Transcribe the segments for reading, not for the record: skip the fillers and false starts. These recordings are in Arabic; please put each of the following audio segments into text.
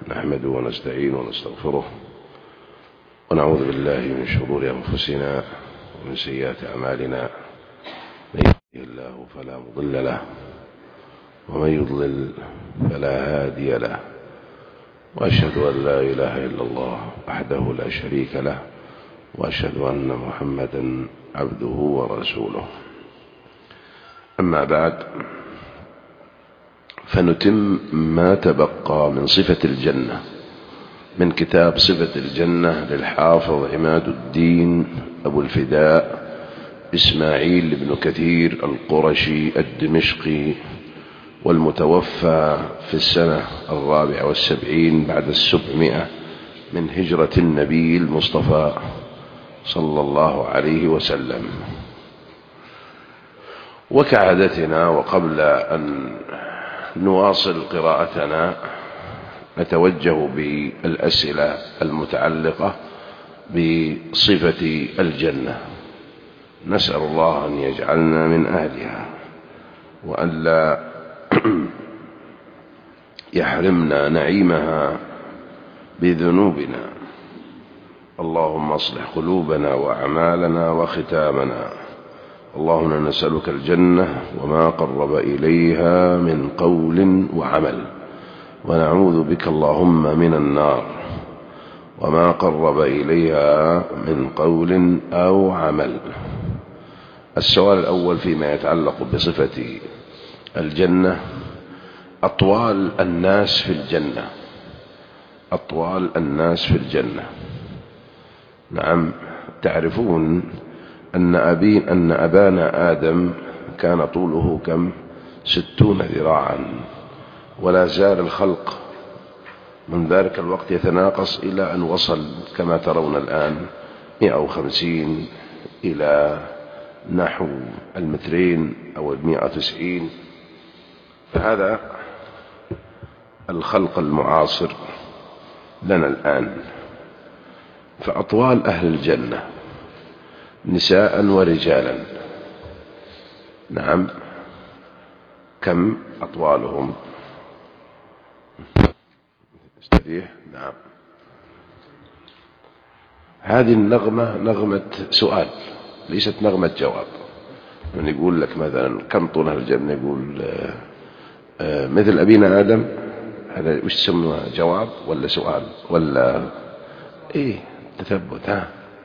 نحمده ونستعينه ونستغفره ونعوذ بالله من شرور أنفسنا ومن سيئات أعمالنا. من يهده الله فلا مضل له ومن يضلل فلا هادي له، وأشهد أن لا إله إلا الله وحده لا شريك له، وأشهد أن محمدا عبده ورسوله. أما بعد، فنتم ما تبقى من صفة الجنة من كتاب صفة الجنة للحافظ عماد الدين أبو الفداء إسماعيل بن كثير القرشي الدمشقي، والمتوفى في السنة 74 بعد 700 من هجرة النبي المصطفى صلى الله عليه وسلم. وكعادتنا وقبل أن نواصل قراءتنا نتوجه بالأسئلة المتعلقة بصفة الجنة، نسأل الله أن يجعلنا من أهلها وأن لا يحرمنا نعيمها بذنوبنا. اللهم اصلح قلوبنا وأعمالنا وختامنا. اللهم نسألك الجنة وما قرب إليها من قول وعمل، ونعوذ بك اللهم من النار وما قرب إليها من قول أو عمل. السؤال الأول فيما يتعلق بصفة الجنة: أطوال الناس في الجنة. أطوال الناس في الجنة. نعم، تعرفون أن أبانا آدم كان طوله كم؟ 60 ذراعا، ولا زال الخلق من ذلك الوقت يتناقص إلى أن وصل كما ترون الآن 150 إلى نحو 200 أو 190. فهذا الخلق المعاصر لنا الآن. فأطوال أهل الجنة نساء ورجالا، نعم، كم أطوالهم؟ استريح. نعم، هذه النغمة نغمة سؤال ليست نغمة جواب. من يقول لك مثلا كم طول أهل الجنة، يقول مثل أبينا آدم، هذا وش تسمى؟ جواب ولا سؤال ولا إيه؟ تثبت. ها،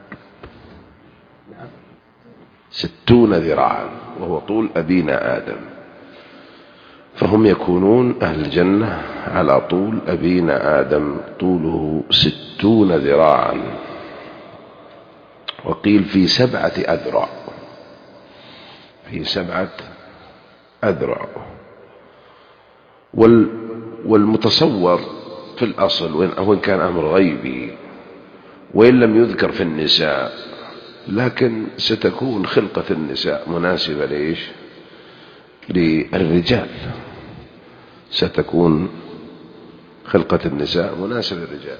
60 ذراعا وهو طول أبينا آدم، فهم يكونون أهل الجنة على طول أبينا آدم، طوله 60 ذراعا، وقيل في 7 أذرع. في 7 أذرع. والمتصور في الأصل، وإن كان أمر غيبي وإن لم يذكر في النساء، لكن ستكون خلقة النساء مناسبة ليش؟ للرجال. ستكون خلقة النساء مناسبة للرجال.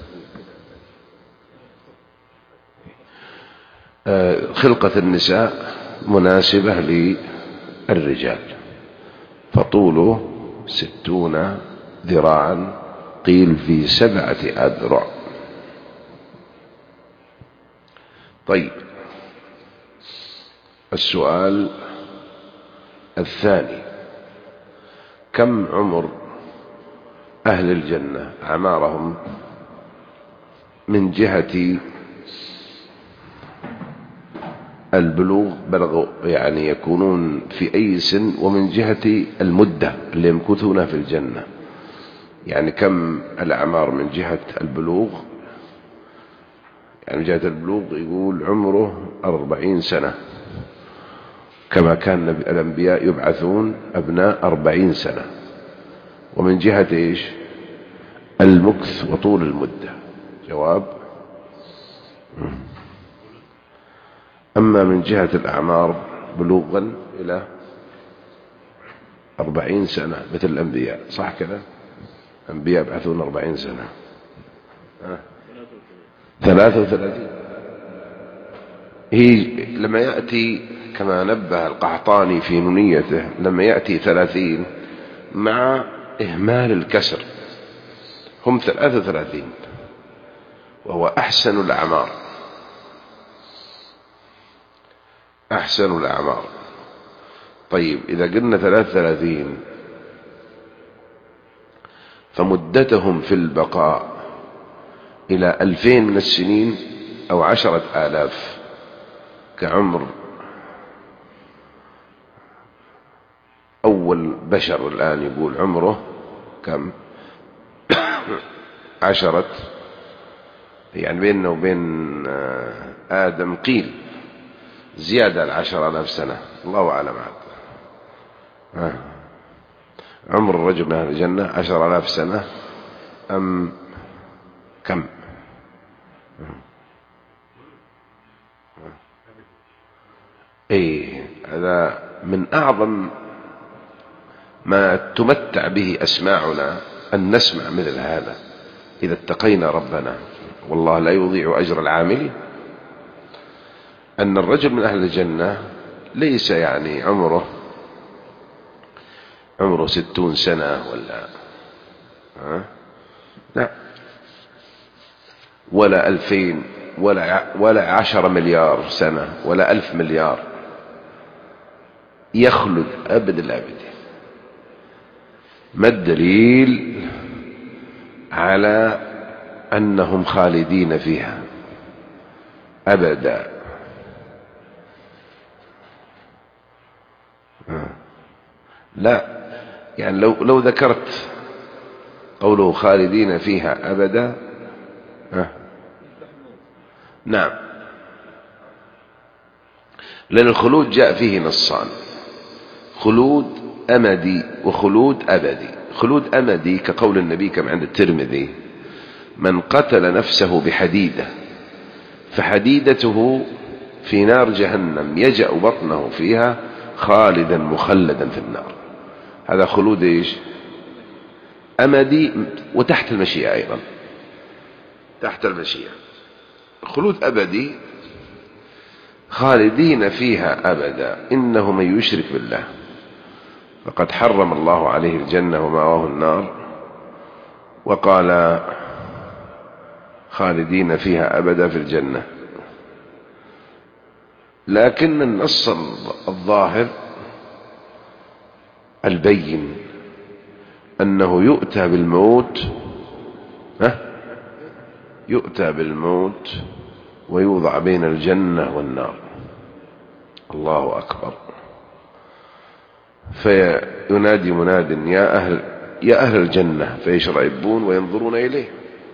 خلقة النساء مناسبة للرجال، فطوله 60 ذراعا، قيل في 7 أذرع. طيب، السؤال الثاني: كم عمر أهل الجنة؟ أعمارهم من جهة البلوغ، بلغوا يعني يكونون في أي سن، ومن جهة المدة اللي يمكثون في الجنة، يعني كم الأعمار من جهة البلوغ؟ يعني من جهة البلوغ يقول عمره 40 سنة، كما كان الأنبياء يبعثون أبناء 40 سنة. ومن جهة إيش؟ المكث وطول المدة. جواب: أما من جهة الأعمار بلوغا إلى 40 سنة مثل الأنبياء، صح كذا؟ الأنبياء يبعثون 40 سنة. 33. هي لما يأتي كما نبه القحطاني في نونيته، لما يأتي 30 مع إهمال الكسر، هم 33، وهو أحسن الأعمار. أحسن الأعمار. طيب إذا قلنا 33 فمدتهم في البقاء إلى 2000 من السنين أو 10,000 كعمر أول بشر الآن يقول عمره كم؟ 10، يعني بيننا وبين آدم قيل زيادة 10,000 سنة، الله أعلم عاد. عمر الرجل من أهل الجنة 10,000 سنة أم كم؟ هذا من أعظم ما تمتع به أسماعنا أن نسمع مثل هذا إذا اتقينا ربنا، والله لا يضيع أجر العامل. أن الرجل من أهل الجنة ليس يعني عمره 60 سنة لا، ولا 2000 ولا 10 مليار سنة ولا 1000 مليار، يخلد أبد الأبد. ما الدليل على أنهم خالدين فيها أبدا؟ لا، يعني لو ذكرت قوله خالدين فيها أبدا نعم، لأن الخلود جاء فيه نصان: خلود أمدي وخلود أبدي. خلود أمدي كقول النبي كما عند الترمذي: من قتل نفسه بحديدة فحديدته في نار جهنم يجأ بطنه فيها خالدا مخلدا في النار. هذا خلود إيش؟ أمدي، وتحت المشيئة أيضا، تحت المشيئة. خلود أبدي خالدين فيها أبدا، إنه من يشرك بالله فقد حرم الله عليه الجنة ومأواه النار، وقال خالدين فيها أبدا في الجنة. لكن النص الظاهر البين أنه يؤتى بالموت ويوضع بين الجنة والنار. الله أكبر. فينادي مناد: يا أهل الجنة، فيشرئبون وينظرون إليه.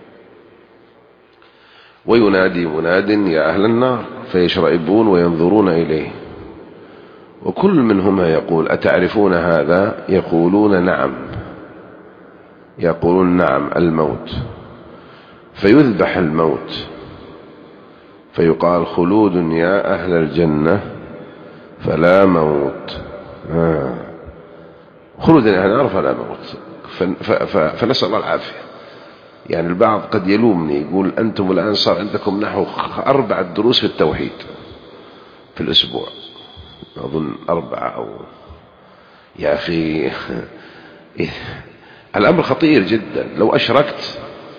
وينادي مناد: يا أهل النار، فيشرئبون وينظرون إليه. وكل منهما يقول: أتعرفون هذا؟ يقولون نعم. يقولون نعم، الموت. فيذبح الموت فيقال: خلود يا أهل الجنة فلا موت. خلود يا أهل النار فلا موت. فنسأل الله العافية. يعني البعض قد يلومني يقول: أنتم الآن صار عندكم نحو 4 دروس في التوحيد في الأسبوع، أظن 4 أو يا أخي الأمر خطير جدا. لو أشركت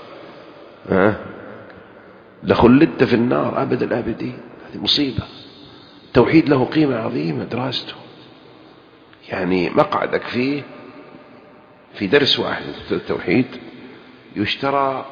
لخلدت في النار أبد الآبدين. هذه مصيبة. التوحيد له قيمة عظيمة دراسته، يعني مقعدك فيه في درس واحد التوحيد يشترى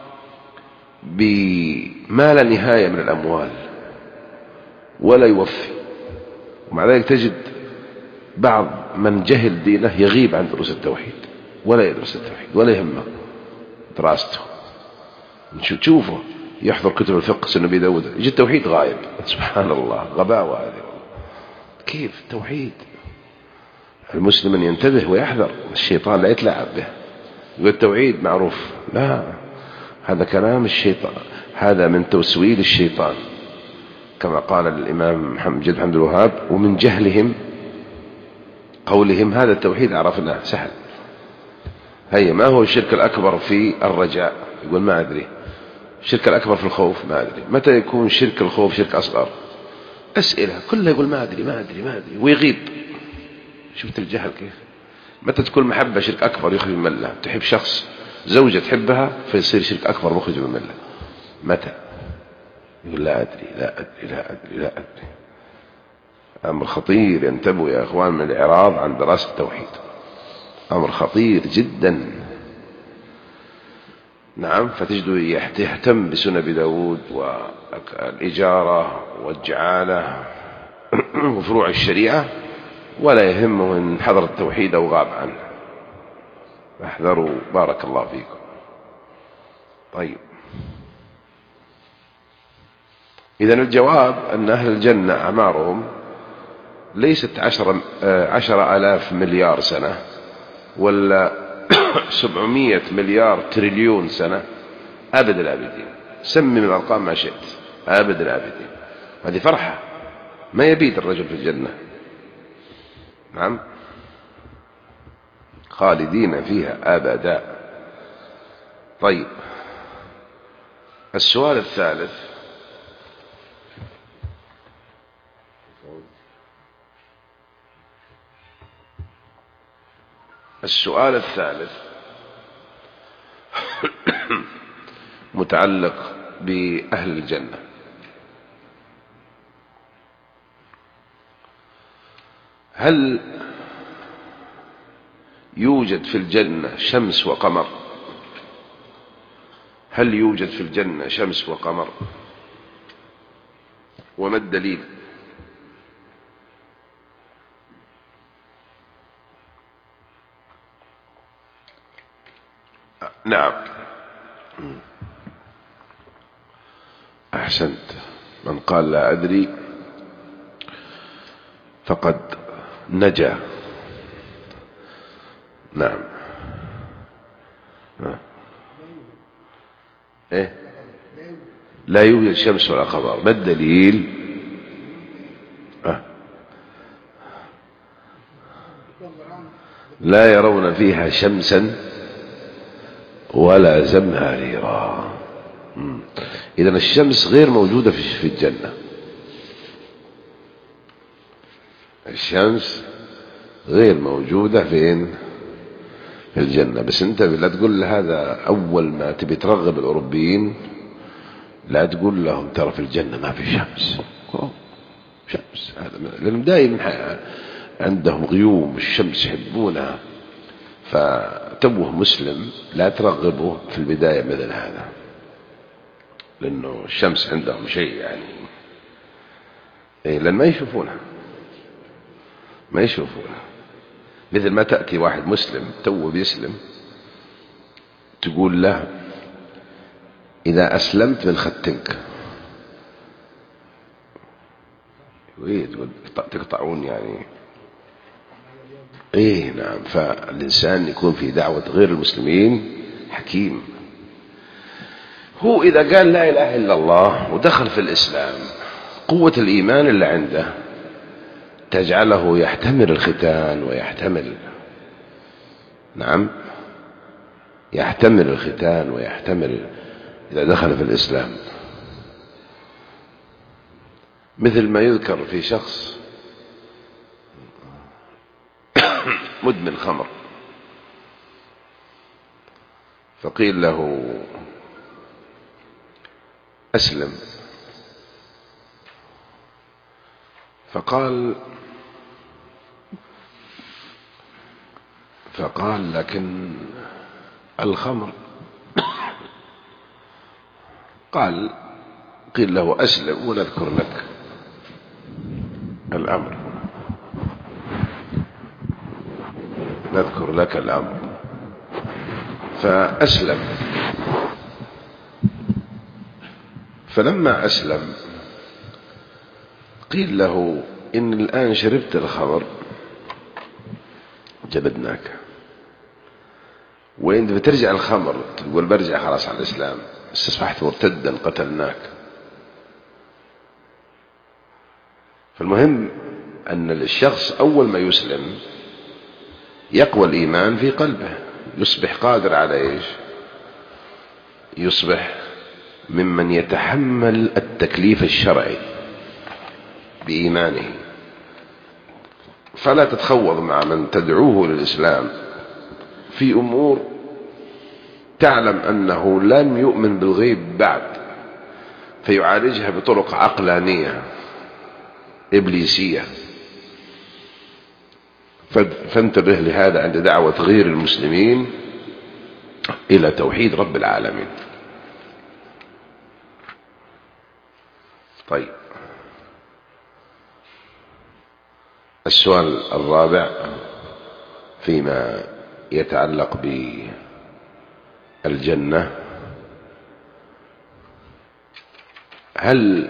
بما لا نهاية من الأموال ولا يوفي. ومع ذلك تجد بعض من جهل دينه يغيب عن دروس التوحيد، ولا يدرس التوحيد ولا يهمه دراسته. تشوفه يحضر كتب الفقه سنة نبي داود، يجي التوحيد غايب. سبحان الله، غباوة هذه. كيف التوحيد؟ المسلم أن ينتبه ويحذر، الشيطان لا يتلاعب به. يقول التوحيد معروف، لا، هذا كلام الشيطان، هذا من توسويل الشيطان كما قال الإمام محمد بن عبد الوهاب: ومن جهلهم قولهم هذا التوحيد عرفناه سهل. هي ما هو الشرك الأكبر في الرجاء؟ يقول ما أدري. الشرك الأكبر في الخوف ما أدري. متى يكون شرك الخوف شرك أصغر؟ أسئلة كلها يقول ما أدري ما أدري ما أدري ويغيب. شفت الجهل كيف؟ متى تكون محبة شرك أكبر يخرج من الله؟ تحب شخص زوجة تحبها فيصير شرك أكبر مخرج من الملة. متى؟ يقول لا أدري لا أدري لا أدري لا أدري. أمر خطير، ينتبهوا يا أخوان من الإعراض عن دراسة التوحيد، أمر خطير جدا. نعم. فتجدوا يهتم بسنن أبي داود والإجارة والجعالة وفروع الشريعة، ولا يهمه إن حضر التوحيد أو غاب عنه. احذروا بارك الله فيكم. طيب، إذن الجواب أن أهل الجنة أعمارهم ليست 10,000 مليار سنة ولا 700 مليار تريليون سنة، أبد الآبدين. سمي من الأرقام ما شئت، أبد الآبدين. هذه فرحة، ما يبيت الرجل في الجنة. نعم، خالدين فيها أبدا. طيب، السؤال الثالث: متعلق بأهل الجنة. هل يوجد في الجنة شمس وقمر؟ هل يوجد في الجنة شمس وقمر؟ وما الدليل؟ نعم، أحسنت. من قال لا أدري فقد نجا. نعم. إيه؟ لا يوجد شمس ولا قمر. ما الدليل؟ لا يرون فيها شمسا ولا زمهريرا. إذن الشمس غير موجودة في الجنة. الشمس غير موجودة فين؟ في الجنة. بس أنت لا تقول هذا أول ما تبي ترغب الأوروبيين، لا تقول لهم ترى في الجنة ما في شمس. شمس هذا لأنهم دائما عندهم غيوم الشمس يحبونها، فتوه مسلم لا ترغبه في البداية مثل هذا، لأنه الشمس عندهم شيء يعني لأن ما يشوفونها. مثل ما تأتي واحد مسلم توه بيسلم تقول له إذا أسلمت بنختنك. تقول تقطعون يعني. نعم. فالإنسان يكون في دعوة غير المسلمين حكيم. هو إذا قال لا إله إلا الله ودخل في الإسلام، قوة الإيمان اللي عنده تجعله يحتمل الختان ويحتمل. نعم، يحتمل الختان ويحتمل إذا دخل في الإسلام. مثل ما يذكر في شخص مدمن خمر، فقيل له أسلم، فقال لكن الخمر. قيل له أسلم ونذكر لك الأمر، فأسلم. فلما أسلم قيل له إن الآن شربت الخمر جلدناك، وإن بترجع الخمر تقول برجع خلاص على الإسلام، استصبحت مرتدا قتلناك. فالمهم أن الشخص أول ما يسلم يقوى الإيمان في قلبه، يصبح قادر على إيش؟ يصبح ممن يتحمل التكليف الشرعي بإيمانه. فلا تتخوض مع من تدعوه للإسلام في أمور تعلم أنه لم يؤمن بالغيب بعد، فيعالجها بطرق عقلانية إبليسية. فانتبه لهذا عند دعوة غير المسلمين إلى توحيد رب العالمين. طيب، السؤال الرابع فيما يتعلق بالجنة: هل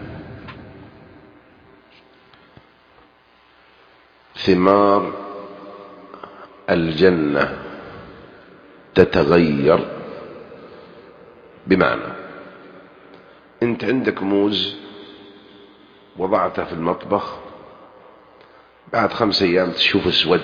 ثمار الجنة تتغير؟ بمعنى أنت عندك موز وضعته في المطبخ، بعد 5 أيام تشوف اسود.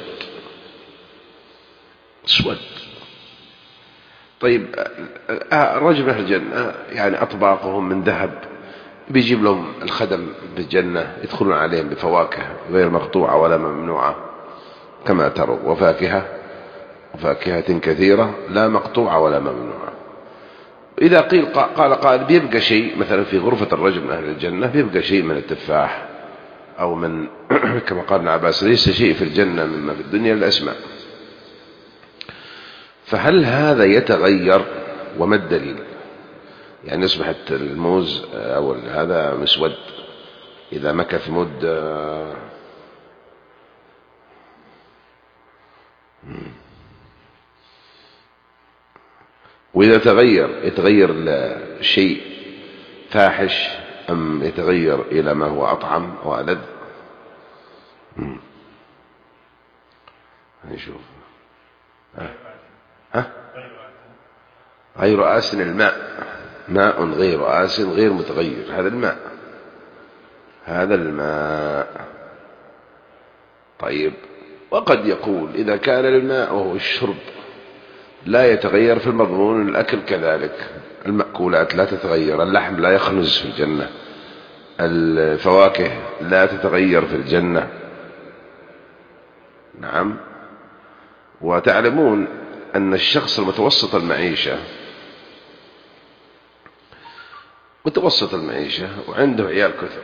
طيب، رجل أهل الجنة يعني أطباقهم من ذهب، بيجيب لهم الخدم بالجنة يدخلون عليهم بفواكه غير مقطوعة ولا ممنوعة كما تروا، وفاكهة كثيرة لا مقطوعة ولا ممنوعة. إذا قال قائل بيبقى شيء مثلا في غرفة الرجل من أهل الجنة، بيبقى شيء من التفاح أو من كما قال ابن عباس: ليس شيء في الجنة مما في الدنيا الأسماء. فهل هذا يتغير؟ وما الدليل؟ يعني أصبحت الموز أو هذا مسود إذا مكث مدة، وإذا يتغير شيء فاحش أم يتغير إلى ما هو أطعم وألذ؟ نشوف. غير آسن الماء، ماء غير آسن غير متغير، هذا الماء. طيب، وقد يقول إذا كان الماء وهو الشرب لا يتغير في المضمون، الأكل كذلك، المأكولات لا تتغير، اللحم لا يخنز في الجنة، الفواكه لا تتغير في الجنة. نعم. وتعلمون أن الشخص المتوسط المعيشة وعنده عيال كثر،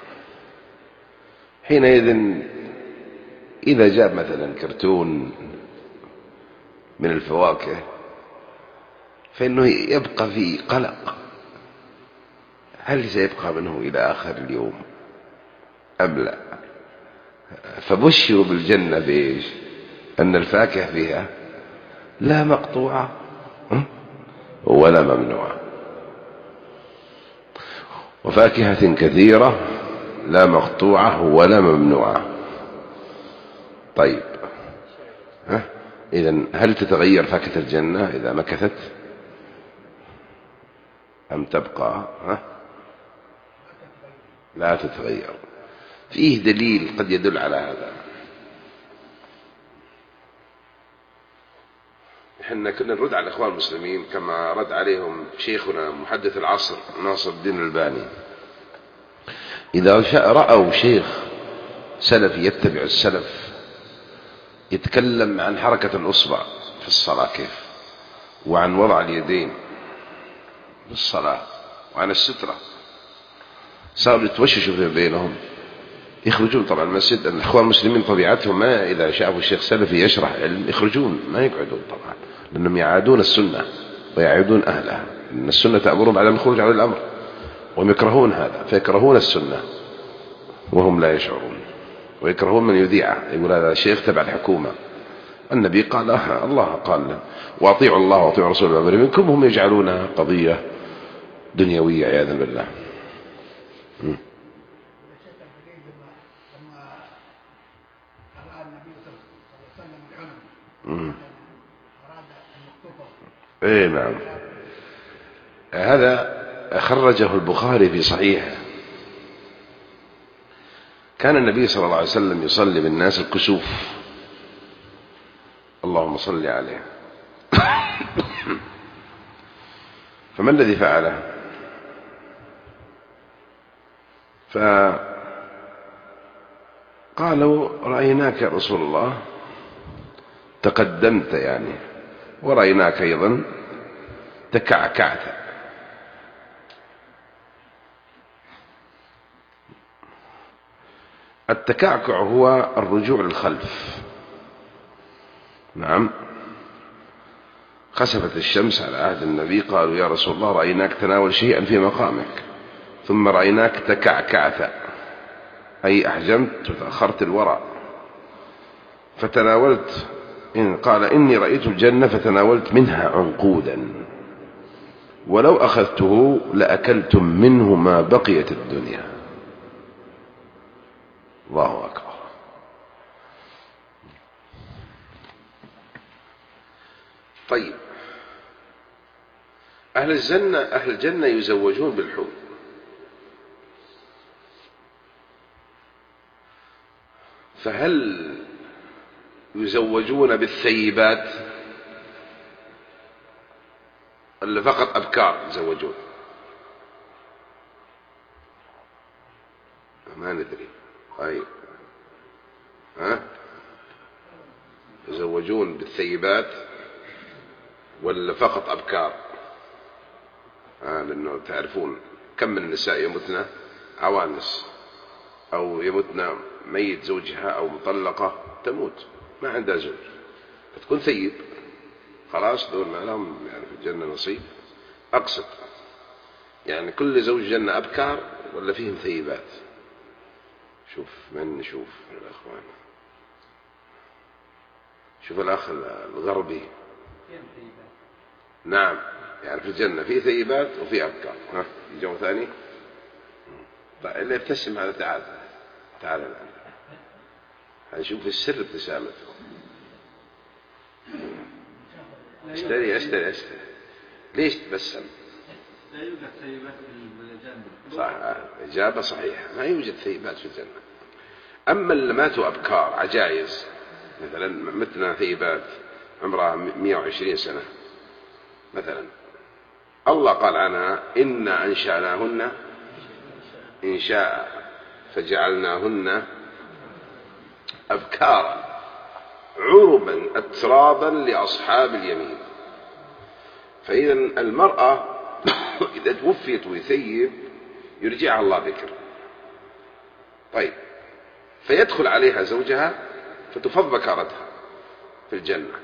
حينئذ إذا جاء مثلا كرتون من الفواكه فإنه يبقى في قلق: هل سيبقى منه إلى آخر اليوم أم لا؟ فبشروا بالجنة بإيش؟ أن الفاكهة فيها لا مقطوعة ولا ممنوعة، وفاكهة كثيرة لا مقطوعة ولا ممنوعة. طيب، إذن هل تتغير فاكهة الجنة إذا مكثت أم تبقى؟ لا تتغير. فيه دليل قد يدل على هذا. احنا كنا نرد على الإخوان المسلمين كما رد عليهم شيخنا محدث العصر ناصر الدين الألباني. إذا رأوا شيخ سلفي يتبع السلف يتكلم عن حركة الأصبع في الصلاة كيف، وعن وضع اليدين في الصلاة، وعن السترة، صاروا يتوششوا في بينهم، يخرجون طبعا المسجد. الإخوان المسلمين طبيعتهم ما إذا شافوا الشيخ سلفي يشرح علم يخرجون، ما يقعدون طبعا، لأنهم يعادون السنة ويعيدون أهلها، لأن السنة تأمرهم على الخروج على الأمر، وهم يكرهون هذا، فيكرهون السنة وهم لا يشعرون، ويكرهون من يذيعه، يقول هذا شيخ تبع الحكومة. النبي قال الله قال: وأطيعوا الله وأطيعوا رسوله الأمر منكم. هم يجعلونها قضية دنيوية عياذا بالله. ايه نعم، هذا خرجه البخاري في صحيحه. كان النبي صلى الله عليه وسلم يصلي بالناس الكسوف، اللهم صل عليه. فما الذي فعله؟ فقالوا: رأيناك يا رسول الله تقدمت يعني، ورأيناك أيضا تكعكعت. التكعكع هو الرجوع للخلف. نعم. خسفت الشمس على عهد النبي، قالوا يا رسول الله رأيناك تناول شيئا في مقامك، ثم رأيناك تكعكعت، أي أحجمت وتأخرت الوراء، فتناولت. قال إني رأيت الجنة فتناولت منها عنقودا، ولو أخذته لأكلتم منه ما بقيت الدنيا. الله أكبر. طيب، أهل الجنة يزوجون بالحور، فهل يزوجون بالثيبات ولا فقط أبكار يزوجون؟ ما ندري. طيب، يزوجون بالثيبات ولا فقط أبكار؟ لأنه تعرفون كم من النساء يموتن عوانس، أو يموتن ميت زوجها، أو مطلقة تموت ما عندها زوج فتكون ثيب، خلاص دول ما لهم يعني في الجنة نصيب. أقصد يعني كل زوج جنة أبكار ولا فيهم ثيبات؟ شوف من نشوف الأخوان، شوف الأخ الغربي. نعم، يعني في الجنة في ثيبات وفي أبكار. جو ثاني. طيب اللي يبتسم هذا تعال الآن هنشوف السر ابتسامته. استري ليش تبسم؟ لا يوجد ثيبات في الجنة. صح، إجابة صحيحة، ما يوجد ثيبات في الجنة. أما اللي ماتوا أبكار عجائز، مثلا متنا ثيبات عمرها 120 سنة مثلا، الله قال عنها إنا أنشأناهن إنشاء فجعلناهن أبكارا عربا أترابا لأصحاب اليمين. فإذا المرأة إذا توفيت ويثيب يرجعها الله بكر. طيب، فيدخل عليها زوجها فتفض بكارتها في الجنة،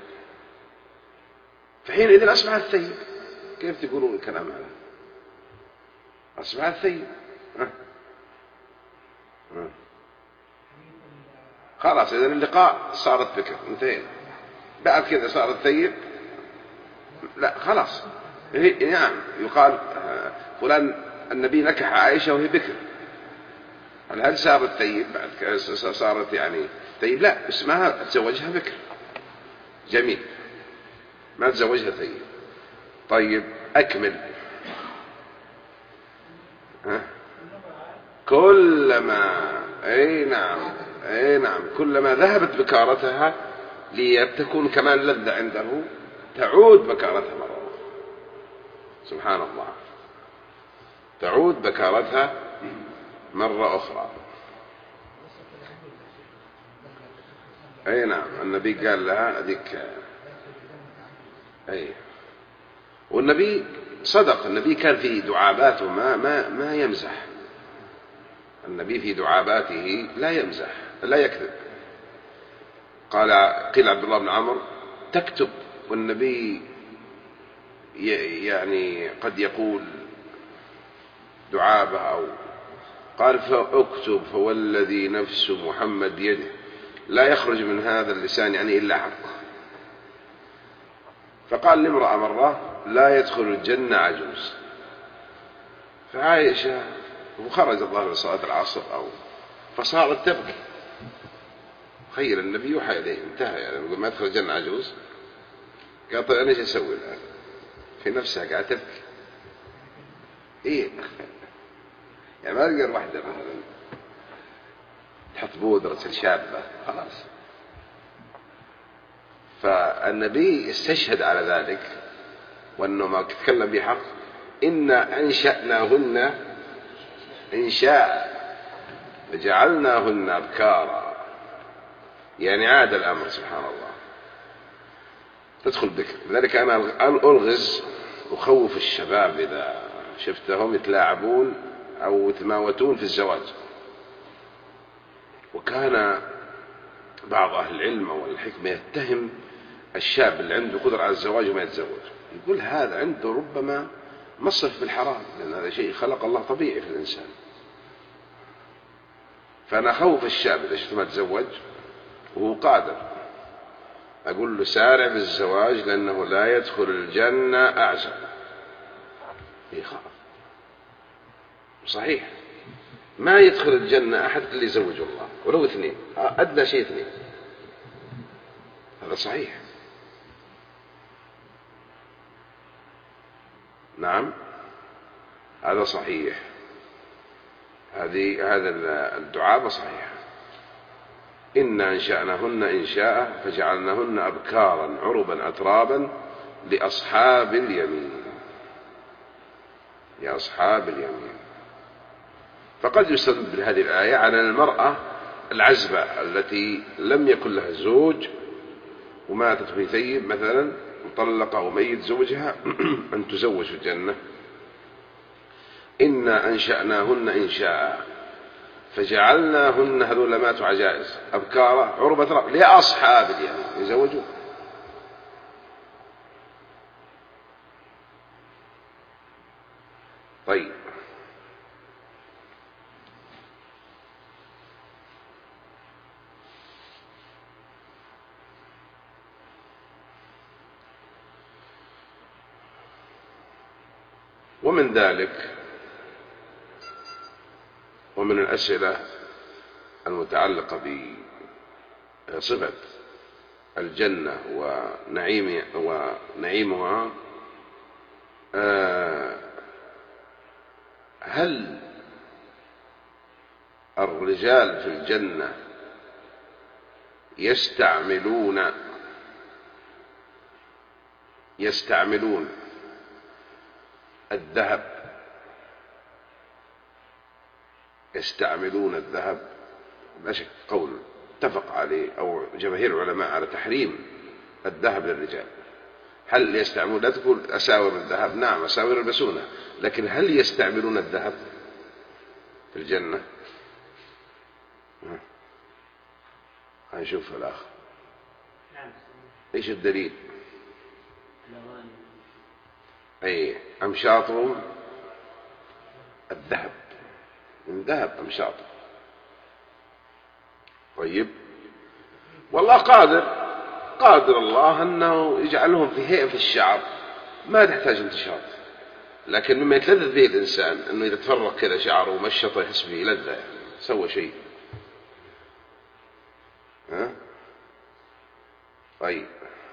فحينئذ أصبحت ثيب. كيف تقولون الكلام هذا؟ أصبحت ثيب. خلاص، إذا اللقاء صارت بكر، انتهينا. بعد كذا صارت ثيب؟ لا خلاص. نعم، يقال فلان النبي نكح عائشة وهي بكر، هل صارت ثيب بعد كذا صارت يعني ثيب؟ لا، اسمها تزوجها بكر. جميل، ما تزوجها ثيب. طيب أكمل. كلما نعم كلما ذهبت بكارتها لتكون كمان لذة عنده تعود بكارتها مرة أخرى. سبحان الله، تعود بكارتها مرة أخرى. نعم، النبي قال لها أديك. والنبي صدق، النبي كان في دعاباته ما يمزح. النبي في دعاباته لا يمزح، لا يكذب. قيل عبد الله بن عمرو تكتب، والنبي يعني قد يقول دعابة أو قال فاكتب فوالذي نفس محمد بيده لا يخرج من هذا اللسان يعني إلا حق. فقال لامرأة مرة لا يدخل الجنة عجوز، فعائشة وخرج الظهر لصلاة العصر فصارت تبكي. خير النبي يوحى إليه، انتهى يعني يقول ما يدخل الجنة عجوز. قال طيب أنا ايش أسوي الآن؟ في نفسها قاعدة تبكي. يعني ما تقدر واحدة مثلا تحط بودرة الشابة خلاص. فالنبي استشهد على ذلك، وأنه ما تكلم بحق. إنا أنشأناهن إنشاء فجعلناهن أبكارا، يعني عاد الأمر سبحان الله تدخل بكر. لذلك أنا ألغز أخوف الشباب إذا شفتهم يتلاعبون أو يتماوتون في الزواج. وكان بعض أهل العلم والحكمة يتهم الشاب اللي عنده قدرة على الزواج وما يتزوج، يقول هذا عنده ربما مصرف بالحرام، لأن هذا شيء خلق الله طبيعي في الإنسان. فأنا أخوف الشاب إذا شفت ما تزوج وهو قادر، أقول له سارع بالزواج لأنه لا يدخل الجنة أعزب. يخاف. صحيح، ما يدخل الجنة أحد اللي يزوجه الله ولو 2، أدنى شيء 2. هذا صحيح. نعم هذا صحيح. هذا الدعاء صحيح. إنا أنشأناهن إنشاء فجعلناهن أبكارا عربا أترابا لأصحاب اليمين. يا أصحاب اليمين. فقد يستدل بهذه الآية على المرأة العزبة التي لم يكن لها زوج وماتت في ثيب مثلا مطلقة وميت زوجها أن تزوج في الجنة. إنا أنشأناهن إنشاء فجعلناهن، هذول ماتوا عجائز أبكارا عربا أترابا لأصحاب اليمين يزوجون. طيب ومن ذلك ومن الأسئلة المتعلقة بصفة الجنة ونعيمها، هل الرجال في الجنة يستعملون الذهب؟ يستعملون الذهب؟ لا شك قول اتفق عليه أو جماهير العلماء على تحريم الذهب للرجال. هل يستعملون؟ لا تقول أساور الذهب، نعم أساور يلبسونها، لكن هل يستعملون الذهب في الجنة؟ هنشوف الآخر. إيش الدليل؟ أي أمشاطهم الذهب، من ذهب أمشاطهم. طيب والله قادر الله أنه يجعلهم في هيئة الشعر ما تحتاج انتشاط، لكن مما يتلذذ به الإنسان أنه إذا تفرق كذا شعره ومشطه يحس به لذة، يعني سوى شيء. طيب